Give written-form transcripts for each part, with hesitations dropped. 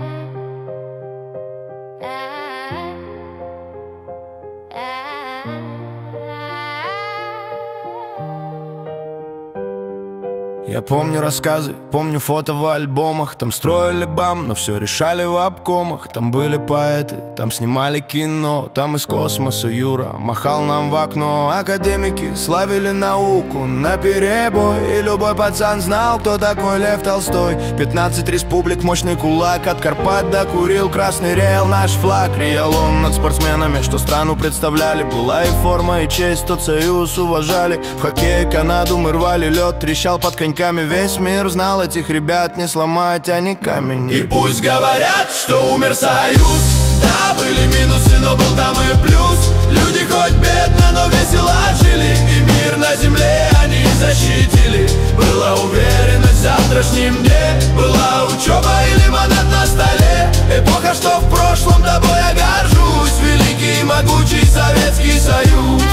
Я помню рассказы, помню фото в альбомах. Там строили БАМ, но все решали в обкомах. Там были поэты, там снимали кино. Там из космоса Юра махал нам в окно. Академики славили науку наперебой, и любой пацан знал, кто такой Лев Толстой. 15 республик, мощный кулак, от Карпат до Курил. Красный реял наш флаг, реял он над спортсменами, что страну представляли. Была и форма, и честь, тот союз уважали. В хоккее Канаду мы рвали лед, трещал под коньками. Весь мир знал этих ребят, не сломать они камень. И пусть говорят, что умер союз. Да, были минусы, но был там и плюс. Люди хоть бедно, но весело жили, и мир на земле они защитили. Была уверенность в завтрашнем дне, была учеба и лимонад на столе. Эпоха, что в прошлом, тобой я горжусь. Великий и могучий Советский Союз.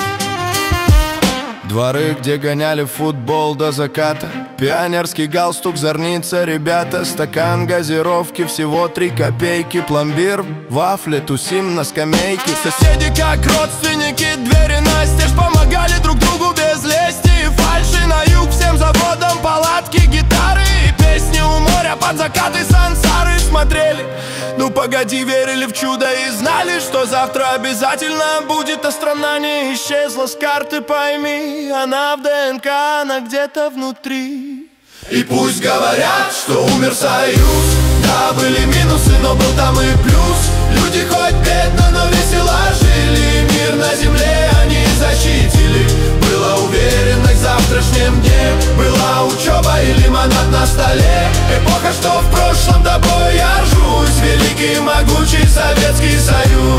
Дворы, где гоняли футбол до заката, пионерский галстук, зорница, ребята. Стакан газировки, всего 3 копейки. Пломбир, вафли, тусим на скамейке. Соседи как родственники, двери настежь, помогали друг другу без лести и фальши. На юг всем заводам палатки, гитары и песни у моря под закаты сансары смотрели. Ну погоди, верили в чудо и знали, что завтра обязательно будет. А страна не исчезла с карты, пойми, она в ДНК, она где-то внутри. И пусть говорят, что умер союз. Да, были минусы, но был там и плюс. Люди хоть бедно, но весело жили, мир на земле они защитили. Была уверенность в завтрашнем дне, была учеба и лимонад на столе. Эпоха, что в прошлом, тобой я ржусь. Великий и могучий Советский Союз.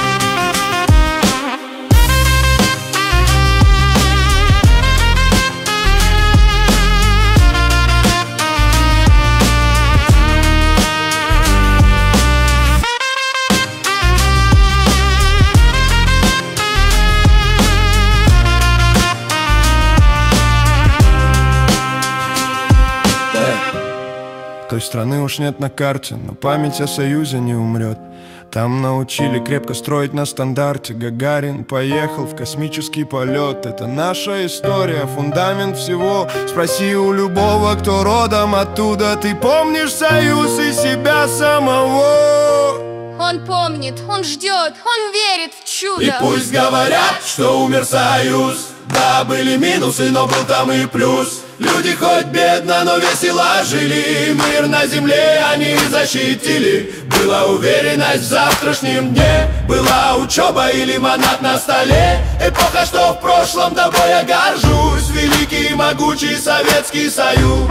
Той страны уж нет на карте, но память о Союзе не умрет. Там научили крепко строить на стандарте. Гагарин поехал в космический полет. Это наша история, фундамент всего. Спроси у любого, кто родом оттуда. Ты помнишь Союз и себя самого? Он помнит, он ждет, он верит в чудо. И пусть говорят, что умер союз. Да, были минусы, но был там и плюс. Люди хоть бедно, но весело жили, мир на земле они защитили. Была уверенность в завтрашнем дне, была учеба и лимонад на столе. Эпоха, что в прошлом, тобой я горжусь. Великий и могучий Советский Союз.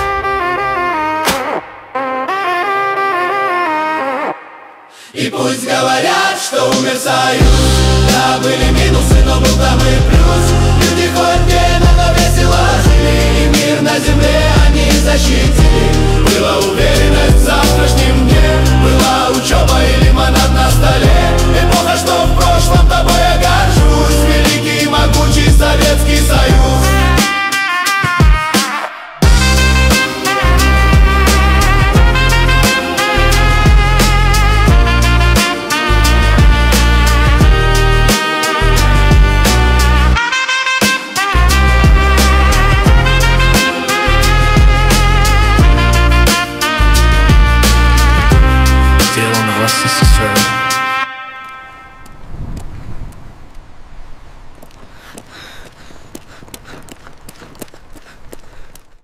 И пусть говорят, что умер союз. Да, были минусы, но был там и плюс. Люди хоть бедно, но весело жили, и мир на земле они защитили. Была уверенность в завтрашнем дне, была учеба и лимонад на столе. Эпоха, что в прошлом, тобой я горжусь. Великий и могучий Советский Союз. Сделано в СССР.